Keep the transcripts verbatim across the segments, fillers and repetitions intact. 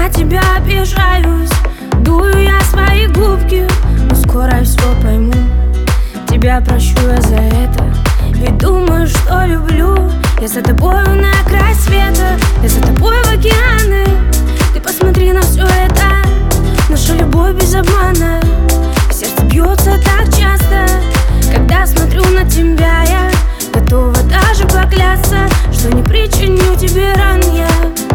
на тебя обижаюсь, дую я свои губки, но скоро я все пойму. Тебя прощу я за это, ведь думаю, что люблю. Я за тобою на край света, я за тобой в океаны. Ты посмотри на все это, наша любовь без обмана. Сердце бьется так часто, когда смотрю на тебя. Я готова даже поклясться, что не причиню тебе ран. Я,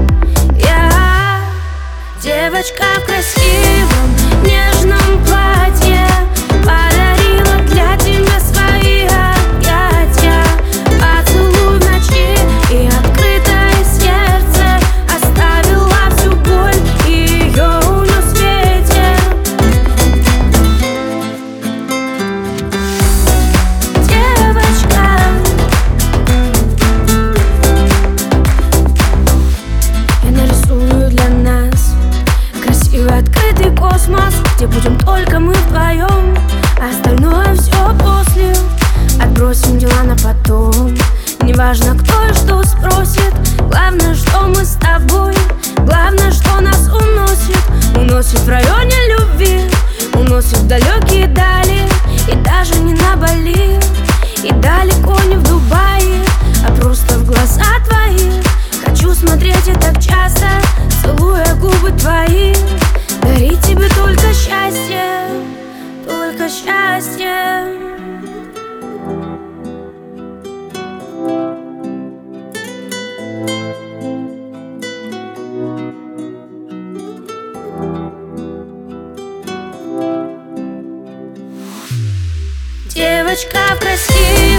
я девочка в красивом нежном платье, подарила для тебя свои объятия. Поцелуй в ночи и открытое сердце, оставила всю боль и ее унес ветер. Девочка, я нарисую для нас красивый открытый космос, где будем только мы вдвоем, а остальное все после. Отбросим дела на потом, неважно кто и что спросит. Главное, что мы с тобой, главное, что нас уносит. Уносит в районе любви, уносит в далекие дали. И даже не на Бали, и далеко не в Дубае, а просто в глаза твои. Хочу смотреть и так часто, целуя губы твои. Дарить тебе только счастье, только счастье. Девочка в красивом